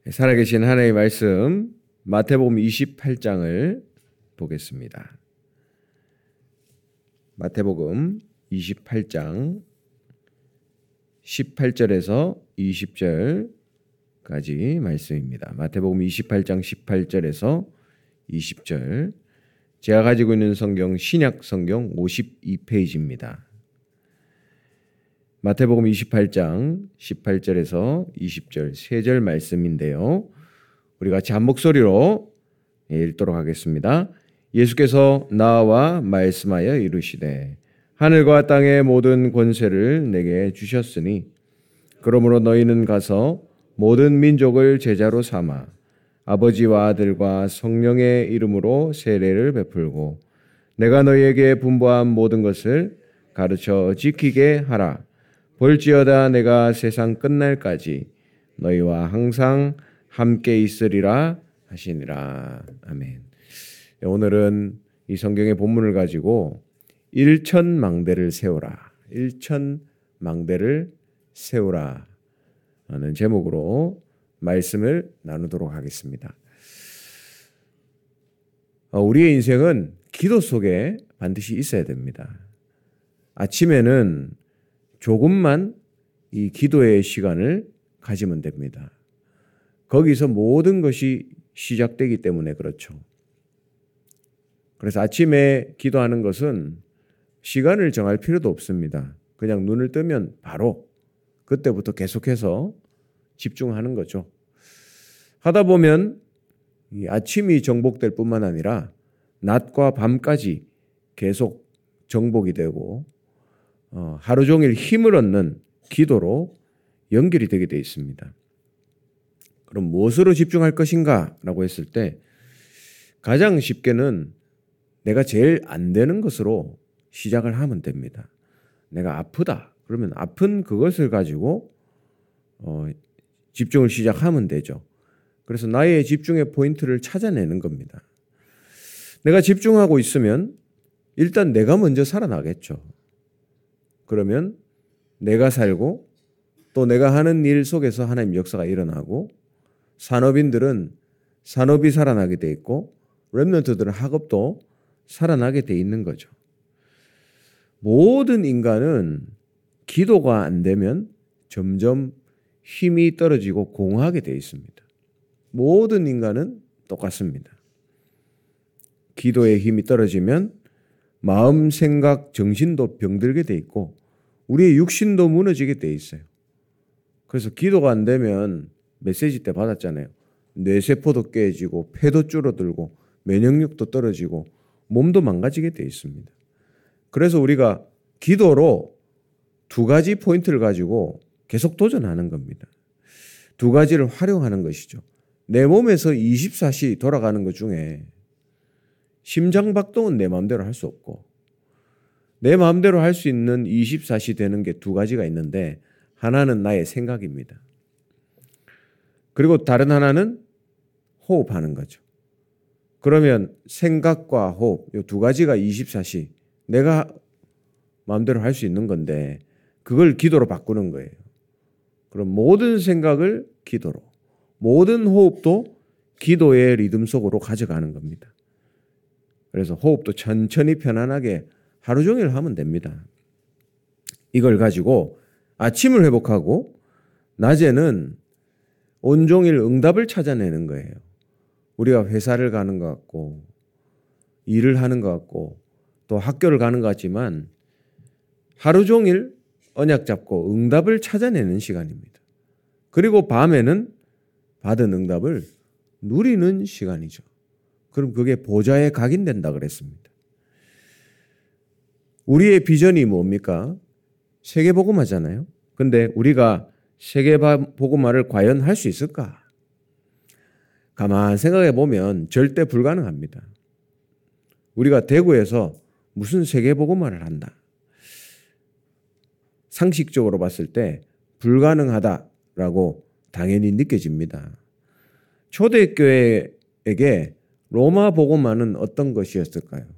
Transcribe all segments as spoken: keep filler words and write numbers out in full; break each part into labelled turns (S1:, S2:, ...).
S1: 살아계신 하나님의 말씀 마태복음 이십팔 장을 보겠습니다. 마태복음 이십팔 장 십팔 절에서 이십 절까지 말씀입니다. 마태복음 이십팔 장 십팔 절에서 이십 절. 제가 가지고 있는 성경 신약 성경 오십이 페이지입니다. 마태복음 이십팔 장 십팔 절에서 이십 절 세 절 말씀인데요. 우리 같이 한 목소리로 읽도록 하겠습니다. 예수께서 나와 말씀하여 이르시되 하늘과 땅의 모든 권세를 내게 주셨으니 그러므로 너희는 가서 모든 민족을 제자로 삼아 아버지와 아들과 성령의 이름으로 세례를 베풀고 내가 너희에게 분부한 모든 것을 가르쳐 지키게 하라. 볼지어다 내가 세상 끝날까지 너희와 항상 함께 있으리라 하시니라. 아멘. 오늘은 이 성경의 본문을 가지고 일천망대를 세우라. 일천망대를 세우라 하는 제목으로 말씀을 나누도록 하겠습니다. 우리의 인생은 기도 속에 반드시 있어야 됩니다. 아침에는 조금만 이 기도의 시간을 가지면 됩니다. 거기서 모든 것이 시작되기 때문에 그렇죠. 그래서 아침에 기도하는 것은 시간을 정할 필요도 없습니다. 그냥 눈을 뜨면 바로 그때부터 계속해서 집중하는 거죠. 하다 보면 이 아침이 정복될 뿐만 아니라 낮과 밤까지 계속 정복이 되고 어, 하루 종일 힘을 얻는 기도로 연결이 되게 되어 있습니다. 그럼 무엇으로 집중할 것인가? 라고 했을 때 가장 쉽게는 내가 제일 안 되는 것으로 시작을 하면 됩니다. 내가 아프다. 그러면 아픈 그것을 가지고 어, 집중을 시작하면 되죠. 그래서 나의 집중의 포인트를 찾아내는 겁니다. 내가 집중하고 있으면 일단 내가 먼저 살아나겠죠. 그러면 내가 살고 또 내가 하는 일 속에서 하나님 역사가 일어나고 산업인들은 산업이 살아나게 돼 있고 렘넌트들은 학업도 살아나게 돼 있는 거죠. 모든 인간은 기도가 안 되면 점점 힘이 떨어지고 공허하게 돼 있습니다. 모든 인간은 똑같습니다. 기도의 힘이 떨어지면 마음, 생각, 정신도 병들게 돼 있고 우리의 육신도 무너지게 돼 있어요. 그래서 기도가 안 되면 메시지 때 받았잖아요. 뇌세포도 깨지고 폐도 줄어들고 면역력도 떨어지고 몸도 망가지게 돼 있습니다. 그래서 우리가 기도로 두 가지 포인트를 가지고 계속 도전하는 겁니다. 두 가지를 활용하는 것이죠. 내 몸에서 이십사 시 돌아가는 것 중에 심장박동은 내 마음대로 할 수 없고 내 마음대로 할 수 있는 이십사 시 되는 게 두 가지가 있는데 하나는 나의 생각입니다. 그리고 다른 하나는 호흡하는 거죠. 그러면 생각과 호흡 이 두 가지가 이십사 시 내가 마음대로 할 수 있는 건데 그걸 기도로 바꾸는 거예요. 그럼 모든 생각을 기도로 모든 호흡도 기도의 리듬 속으로 가져가는 겁니다. 그래서 호흡도 천천히 편안하게 하루 종일 하면 됩니다. 이걸 가지고 아침을 회복하고 낮에는 온종일 응답을 찾아내는 거예요. 우리가 회사를 가는 것 같고 일을 하는 것 같고 또 학교를 가는 것 같지만 하루 종일 언약 잡고 응답을 찾아내는 시간입니다. 그리고 밤에는 받은 응답을 누리는 시간이죠. 그럼 그게 보좌에 각인된다 그랬습니다. 우리의 비전이 뭡니까? 세계복음화잖아요. 근데 우리가 세계복음화를 과연 할 수 있을까? 가만 생각해 보면 절대 불가능합니다. 우리가 대구에서 무슨 세계복음화를 한다. 상식적으로 봤을 때 불가능하다라고 당연히 느껴집니다. 초대교회에게 로마 복음화는 어떤 것이었을까요?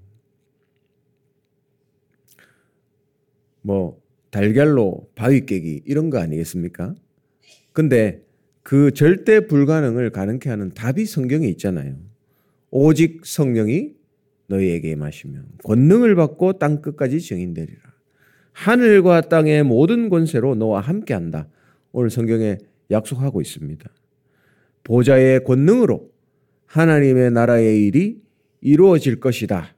S1: 뭐 달걀로 바위 깨기 이런 거 아니겠습니까? 근데 그 절대 불가능을 가능케 하는 답이 성경에 있잖아요. 오직 성령이 너희에게 임하시면 권능을 받고 땅 끝까지 증인되리라. 하늘과 땅의 모든 권세로 너와 함께한다. 오늘 성경에 약속하고 있습니다. 보좌의 권능으로 하나님의 나라의 일이 이루어질 것이다.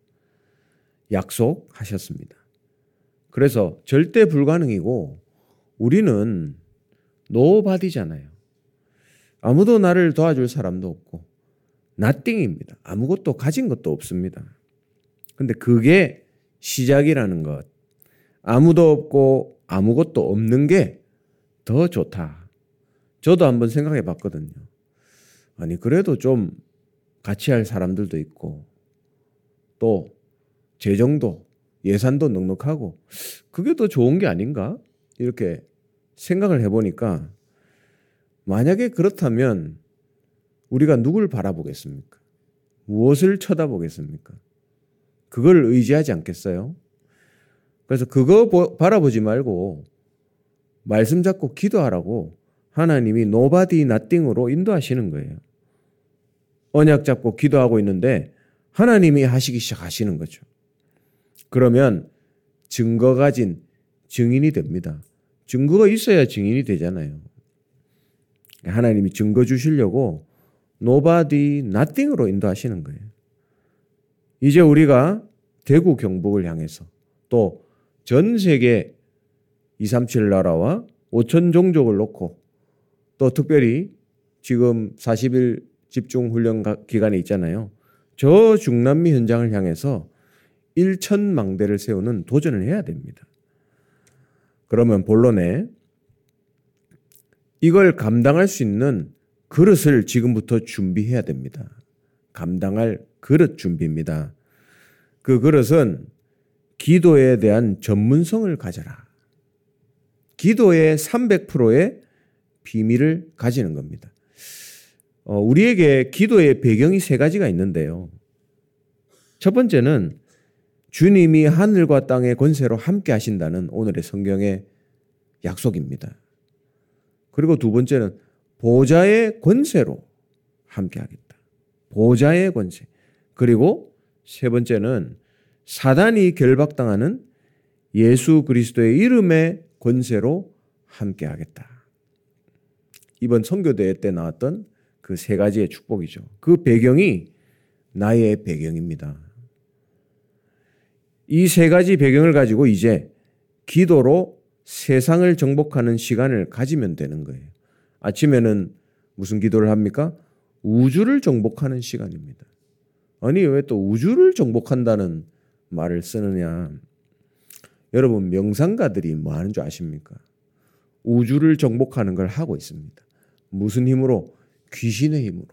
S1: 약속하셨습니다. 그래서 절대 불가능이고 우리는 노바디잖아요. 아무도 나를 도와줄 사람도 없고 nothing입니다. 아무것도 가진 것도 없습니다. 근데 그게 시작이라는 것. 아무도 없고 아무것도 없는 게 더 좋다. 저도 한번 생각해 봤거든요. 아니 그래도 좀 같이 할 사람들도 있고 또 재정도 예산도 넉넉하고 그게 더 좋은 게 아닌가? 이렇게 생각을 해보니까 만약에 그렇다면 우리가 누굴 바라보겠습니까? 무엇을 쳐다보겠습니까? 그걸 의지하지 않겠어요? 그래서 그거 보, 바라보지 말고 말씀 잡고 기도하라고 하나님이 nobody nothing으로 인도하시는 거예요. 언약 잡고 기도하고 있는데 하나님이 하시기 시작하시는 거죠. 그러면 증거 가진 증인이 됩니다. 증거가 있어야 증인이 되잖아요. 하나님이 증거 주시려고 nobody nothing으로 인도하시는 거예요. 이제 우리가 대구 경북을 향해서 또 전 세계 이백삼십칠 나라와 오천 종족을 놓고 또 특별히 지금 사십 일 집중훈련 기간에 있잖아요. 저 중남미 현장을 향해서 일천망대를 세우는 도전을 해야 됩니다. 그러면 본론에 이걸 감당할 수 있는 그릇을 지금부터 준비해야 됩니다. 감당할 그릇 준비입니다. 그 그릇은 기도에 대한 전문성을 가져라. 기도의 삼백 퍼센트의 비밀을 가지는 겁니다. 어, 우리에게 기도의 배경이 세 가지가 있는데요. 첫 번째는 주님이 하늘과 땅의 권세로 함께 하신다는 오늘의 성경의 약속입니다. 그리고 두 번째는 보좌의 권세로 함께 하겠다. 보좌의 권세. 그리고 세 번째는 사단이 결박당하는 예수 그리스도의 이름의 권세로 함께 하겠다. 이번 선교대회 때 나왔던 그 세 가지의 축복이죠. 그 배경이 나의 배경입니다. 이 세 가지 배경을 가지고 이제 기도로 세상을 정복하는 시간을 가지면 되는 거예요. 아침에는 무슨 기도를 합니까? 우주를 정복하는 시간입니다. 아니 왜 또 우주를 정복한다는 말을 쓰느냐. 여러분 명상가들이 뭐 하는 줄 아십니까? 우주를 정복하는 걸 하고 있습니다. 무슨 힘으로? 귀신의 힘으로.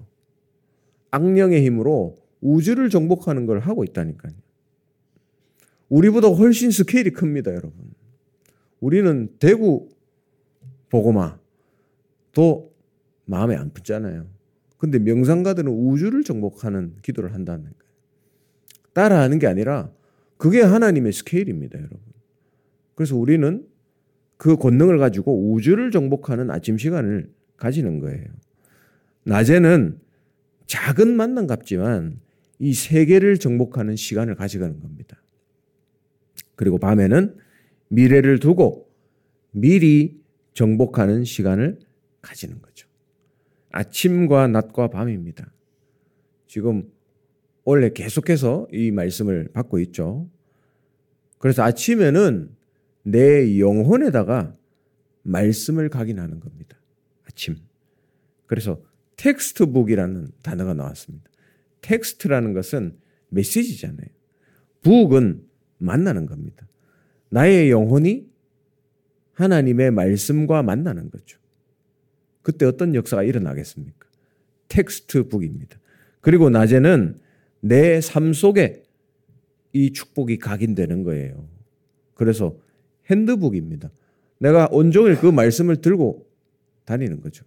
S1: 악령의 힘으로 우주를 정복하는 걸 하고 있다니까요. 우리보다 훨씬 스케일이 큽니다, 여러분. 우리는 대구 보고마 또 마음에 안 붙잖아요. 근데 명상가들은 우주를 정복하는 기도를 한다는 거예요. 따라하는 게 아니라 그게 하나님의 스케일입니다, 여러분. 그래서 우리는 그 권능을 가지고 우주를 정복하는 아침 시간을 가지는 거예요. 낮에는 작은 만남 같지만 이 세계를 정복하는 시간을 가져가는 겁니다. 그리고 밤에는 미래를 두고 미리 정복하는 시간을 가지는 거죠. 아침과 낮과 밤입니다. 지금 원래 계속해서 이 말씀을 받고 있죠. 그래서 아침에는 내 영혼에다가 말씀을 각인하는 겁니다. 아침. 그래서 텍스트북이라는 단어가 나왔습니다. 텍스트라는 것은 메시지잖아요. 북은 만나는 겁니다. 나의 영혼이 하나님의 말씀과 만나는 거죠. 그때 어떤 역사가 일어나겠습니까? 텍스트북입니다. 그리고 낮에는 내 삶 속에 이 축복이 각인되는 거예요. 그래서 핸드북입니다. 내가 온종일 그 말씀을 들고 다니는 거죠.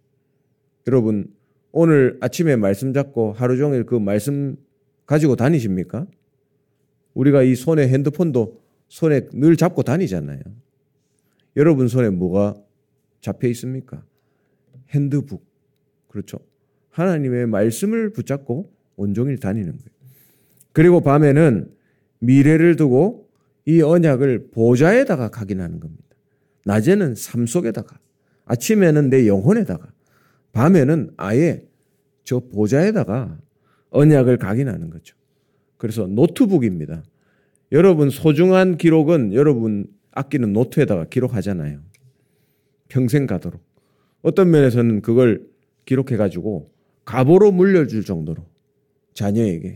S1: 여러분 오늘 아침에 말씀 잡고 하루 종일 그 말씀 가지고 다니십니까? 우리가 이 손에 핸드폰도 손에 늘 잡고 다니잖아요. 여러분 손에 뭐가 잡혀 있습니까? 핸드북. 그렇죠. 하나님의 말씀을 붙잡고 온종일 다니는 거예요. 그리고 밤에는 미래를 두고 이 언약을 보좌에다가 각인하는 겁니다. 낮에는 삶 속에다가, 아침에는 내 영혼에다가, 밤에는 아예 저 보좌에다가 언약을 각인하는 거죠. 그래서 노트북입니다. 여러분 소중한 기록은 여러분 아끼는 노트에다가 기록하잖아요. 평생 가도록. 어떤 면에서는 그걸 기록해가지고 갑오로 물려줄 정도로 자녀에게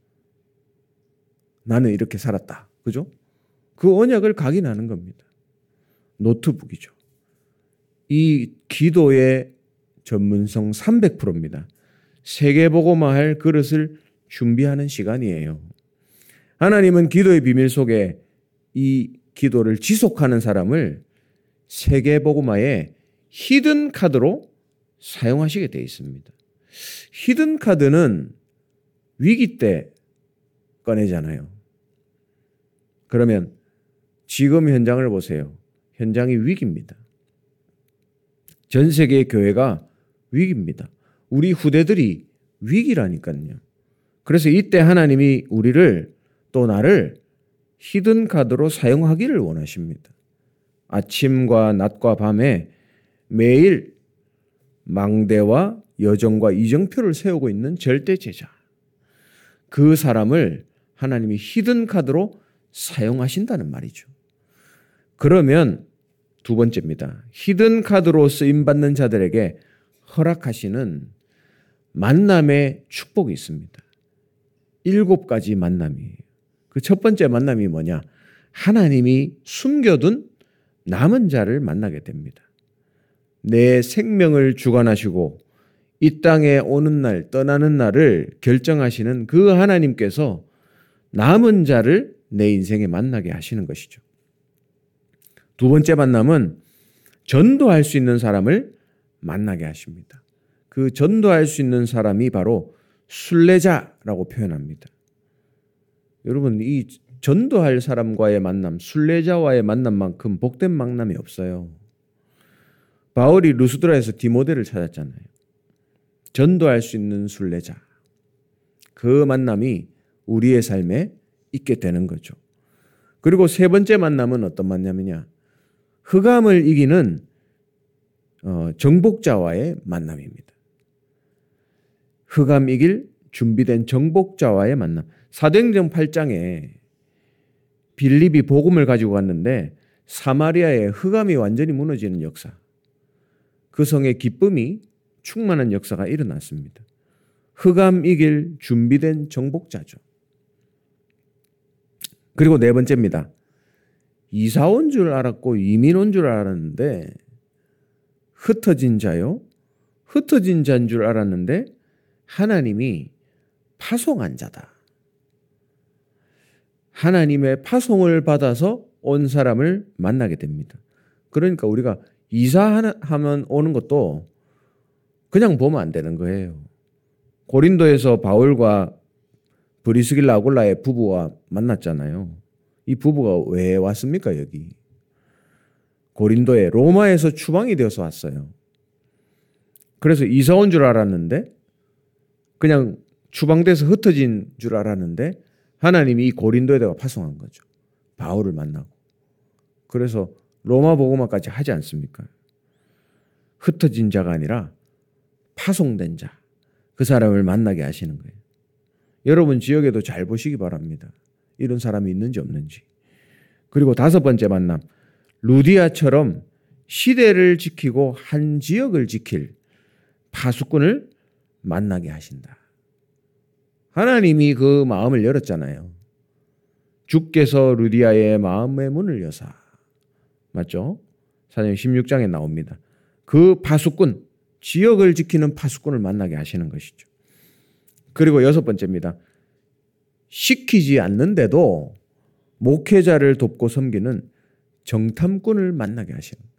S1: 나는 이렇게 살았다. 그죠? 그 언약을 각인하는 겁니다. 노트북이죠. 이 기도의 전문성 삼백 퍼센트입니다. 세계복음화할 그릇을 준비하는 시간이에요. 하나님은 기도의 비밀 속에 이 기도를 지속하는 사람을 세계복음화의 히든 카드로 사용하시게 되어 있습니다. 히든 카드는 위기 때 꺼내잖아요. 그러면 지금 현장을 보세요. 현장이 위기입니다. 전 세계의 교회가 위기입니다. 우리 후대들이 위기라니까요. 그래서 이때 하나님이 우리를 또 나를 히든 카드로 사용하기를 원하십니다. 아침과 낮과 밤에 매일 망대와 여정과 이정표를 세우고 있는 절대 제자. 그 사람을 하나님이 히든 카드로 사용하신다는 말이죠. 그러면 두 번째입니다. 히든 카드로 쓰임받는 자들에게 허락하시는 만남의 축복이 있습니다. 일곱 가지 만남이에요. 그 첫 번째 만남이 뭐냐? 하나님이 숨겨둔 남은 자를 만나게 됩니다. 내 생명을 주관하시고 이 땅에 오는 날, 떠나는 날을 결정하시는 그 하나님께서 남은 자를 내 인생에 만나게 하시는 것이죠. 두 번째 만남은 전도할 수 있는 사람을 만나게 하십니다. 그 전도할 수 있는 사람이 바로 순례자라고 표현합니다. 여러분, 이 전도할 사람과의 만남, 순례자와의 만남만큼 복된 만남이 없어요. 바울이 루스드라에서 디모데를 찾았잖아요. 전도할 수 있는 순례자. 그 만남이 우리의 삶에 있게 되는 거죠. 그리고 세 번째 만남은 어떤 만남이냐? 흑암을 이기는 어, 정복자와의 만남입니다. 흑암 이길 준비된 정복자와의 만남. 사도행전 팔 장에 빌립이 복음을 가지고 갔는데 사마리아의 흑암이 완전히 무너지는 역사. 그 성의 기쁨이 충만한 역사가 일어났습니다. 흑암 이길 준비된 정복자죠. 그리고 네 번째입니다. 이사 온 줄 알았고 이민 온 줄 알았는데 흩어진 자요. 흩어진 자인 줄 알았는데 하나님이 파송한 자다. 하나님의 파송을 받아서 온 사람을 만나게 됩니다. 그러니까 우리가 이사하면 오는 것도 그냥 보면 안 되는 거예요. 고린도에서 바울과 브리스길라 아굴라의 부부와 만났잖아요. 이 부부가 왜 왔습니까, 여기? 고린도에 로마에서 추방이 되어서 왔어요. 그래서 이사 온 줄 알았는데 그냥 추방돼서 흩어진 줄 알았는데 하나님이 이 고린도에다가 파송한 거죠. 바울을 만나고. 그래서 로마 복음화까지 하지 않습니까? 흩어진 자가 아니라 파송된 자. 그 사람을 만나게 하시는 거예요. 여러분 지역에도 잘 보시기 바랍니다. 이런 사람이 있는지 없는지. 그리고 다섯 번째 만남. 루디아처럼 시대를 지키고 한 지역을 지킬 파수꾼을 만나게 하신다. 하나님이 그 마음을 열었잖아요. 주께서 루디아의 마음의 문을 여사. 맞죠? 사도행전 십육 장에 나옵니다. 그 파수꾼, 지역을 지키는 파수꾼을 만나게 하시는 것이죠. 그리고 여섯 번째입니다. 시키지 않는데도 목회자를 돕고 섬기는 정탐꾼을 만나게 하시는 거예요.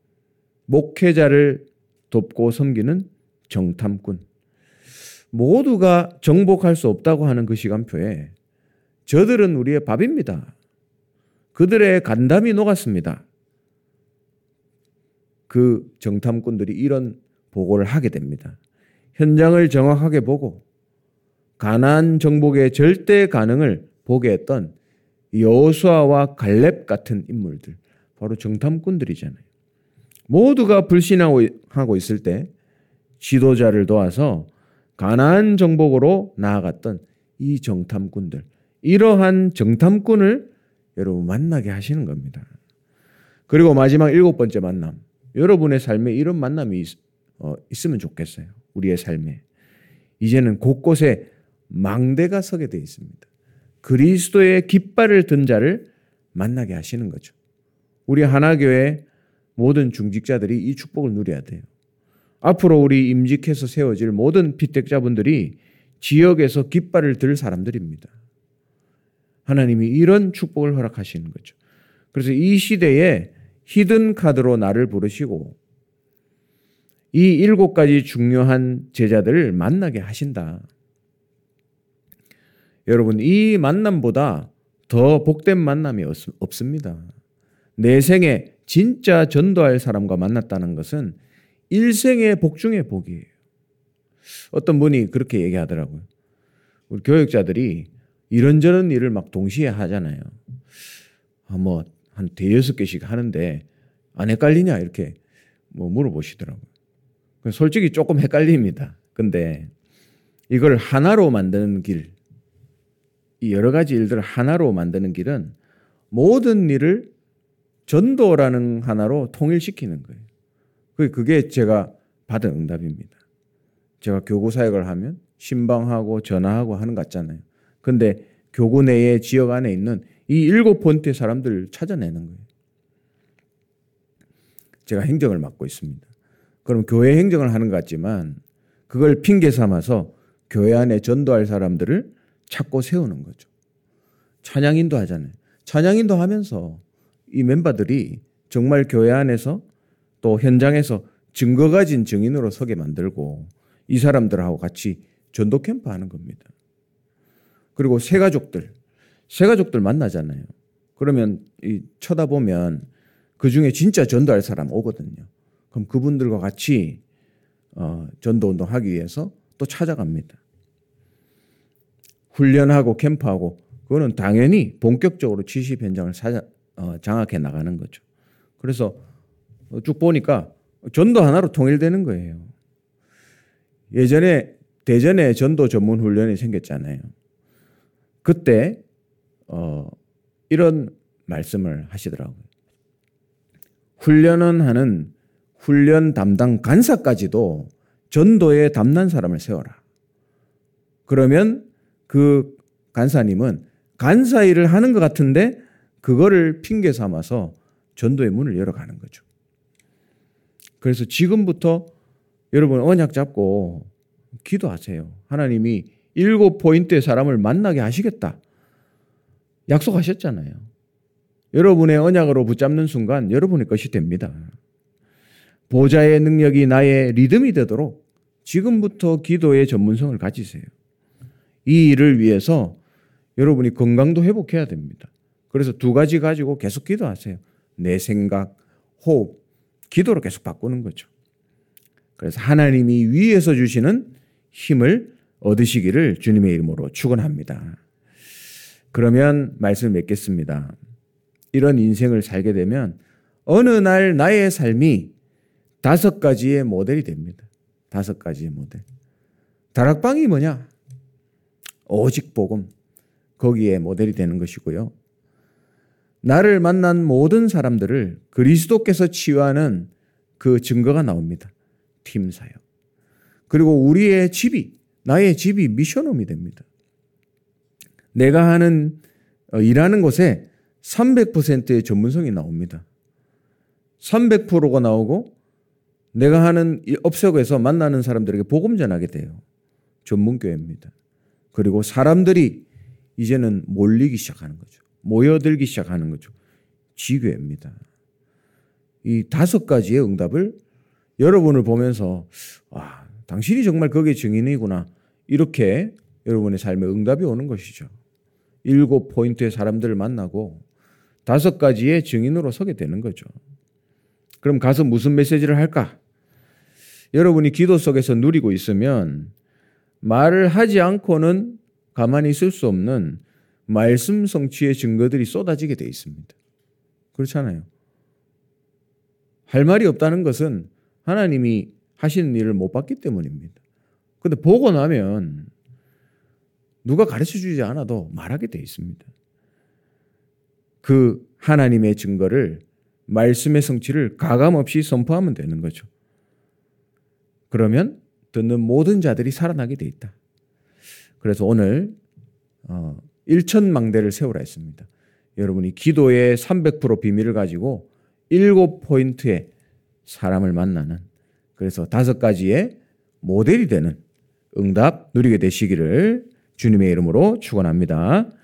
S1: 목회자를 돕고 섬기는 정탐꾼. 모두가 정복할 수 없다고 하는 그 시간표에 저들은 우리의 밥입니다. 그들의 간담이 녹았습니다. 그 정탐꾼들이 이런 보고를 하게 됩니다. 현장을 정확하게 보고 가나안 정복의 절대 가능을 보게 했던 여호수아와 갈렙 같은 인물들, 바로 정탐꾼들이잖아요. 모두가 불신하고 있을 때 지도자를 도와서 가나안 정복으로 나아갔던 이 정탐꾼들, 이러한 정탐꾼을 여러분 만나게 하시는 겁니다. 그리고 마지막 일곱 번째 만남, 여러분의 삶에 이런 만남이 있, 어, 있으면 좋겠어요. 우리의 삶에. 이제는 곳곳에 망대가 서게 되어 있습니다. 그리스도의 깃발을 든 자를 만나게 하시는 거죠. 우리 하나교회 모든 중직자들이 이 축복을 누려야 돼요. 앞으로 우리 임직해서 세워질 모든 피택자분들이 지역에서 깃발을 들 사람들입니다. 하나님이 이런 축복을 허락하시는 거죠. 그래서 이 시대에 히든 카드로 나를 부르시고 이 일곱 가지 중요한 제자들을 만나게 하신다. 여러분, 이 만남보다 더 복된 만남이 없습니다. 내 생에 진짜 전도할 사람과 만났다는 것은 일생의 복 중의 복이에요. 어떤 분이 그렇게 얘기하더라고요. 우리 교육자들이 이런저런 일을 막 동시에 하잖아요. 아, 뭐 한 대여섯 개씩 하는데 안 헷갈리냐 이렇게 뭐 물어보시더라고요. 솔직히 조금 헷갈립니다. 근데 이걸 하나로 만드는 길, 이 여러 가지 일들을 하나로 만드는 길은 모든 일을 전도라는 하나로 통일시키는 거예요. 그게 제가 받은 응답입니다. 제가 교구 사역을 하면 신방하고 전화하고 하는 것 같잖아요. 근데 교구 내에 지역 안에 있는 이 일곱 포인트의 사람들을 찾아내는 거예요. 제가 행정을 맡고 있습니다. 그럼 교회 행정을 하는 것 같지만 그걸 핑계 삼아서 교회 안에 전도할 사람들을 찾고 세우는 거죠. 찬양인도 하잖아요. 찬양인도 하면서 이 멤버들이 정말 교회 안에서 또 현장에서 증거 가진 증인으로 서게 만들고 이 사람들하고 같이 전도 캠프 하는 겁니다. 그리고 새가족들, 새가족들 만나잖아요. 그러면 이 쳐다보면 그 중에 진짜 전도할 사람 오거든요. 그럼 그분들과 같이 어, 전도 운동하기 위해서 또 찾아갑니다. 훈련하고 캠프하고 그거는 당연히 본격적으로 칠십 현장을 사자, 어, 장악해 나가는 거죠. 그래서 쭉 보니까 전도 하나로 통일되는 거예요. 예전에 대전에 전도 전문 훈련이 생겼잖아요. 그때 어, 이런 말씀을 하시더라고요. 훈련은 하는 훈련 담당 간사까지도 전도에 담난 사람을 세워라. 그러면 그 간사님은 간사 일을 하는 것 같은데 그거를 핑계 삼아서 전도의 문을 열어가는 거죠. 그래서 지금부터 여러분 언약 잡고 기도하세요. 하나님이 일곱 포인트의 사람을 만나게 하시겠다. 약속하셨잖아요. 여러분의 언약으로 붙잡는 순간 여러분의 것이 됩니다. 보좌의 능력이 나의 리듬이 되도록 지금부터 기도의 전문성을 가지세요. 이 일을 위해서 여러분이 건강도 회복해야 됩니다. 그래서 두 가지 가지고 계속 기도하세요. 내 생각, 호흡, 기도로 계속 바꾸는 거죠. 그래서 하나님이 위에서 주시는 힘을 얻으시기를 주님의 이름으로 축원합니다. 그러면 말씀을 맺겠습니다. 이런 인생을 살게 되면 어느 날 나의 삶이 다섯 가지의 모델이 됩니다. 다섯 가지의 모델. 다락방이 뭐냐? 오직 복음. 거기에 모델이 되는 것이고요. 나를 만난 모든 사람들을 그리스도께서 치유하는 그 증거가 나옵니다. 팀 사역. 그리고 우리의 집이, 나의 집이 미션홈이 됩니다. 내가 하는 일하는 곳에 삼백 퍼센트의 전문성이 나옵니다. 삼백 퍼센트가 나오고 내가 하는 업석에서 만나는 사람들에게 복음 전하게 돼요. 전문교회입니다. 그리고 사람들이 이제는 몰리기 시작하는 거죠. 모여들기 시작하는 거죠. 지교회입니다. 이 다섯 가지의 응답을 여러분을 보면서 와, 당신이 정말 거기에 증인이구나. 이렇게 여러분의 삶에 응답이 오는 것이죠. 일곱 포인트의 사람들을 만나고 다섯 가지의 증인으로 서게 되는 거죠. 그럼 가서 무슨 메시지를 할까? 여러분이 기도 속에서 누리고 있으면 말을 하지 않고는 가만히 있을 수 없는 말씀 성취의 증거들이 쏟아지게 돼 있습니다. 그렇잖아요. 할 말이 없다는 것은 하나님이 하시는 일을 못 봤기 때문입니다. 근데 보고 나면 누가 가르쳐 주지 않아도 말하게 돼 있습니다. 그 하나님의 증거를, 말씀의 성취를 가감없이 선포하면 되는 거죠. 그러면 듣는 모든 자들이 살아나게 돼 있다. 그래서 오늘 어, 일천망대를 세우라 했습니다. 여러분이 기도의 삼백 퍼센트 비밀을 가지고 일곱 포인트의 사람을 만나는, 그래서 다섯 가지의 모델이 되는 응답 누리게 되시기를 주님의 이름으로 축원합니다.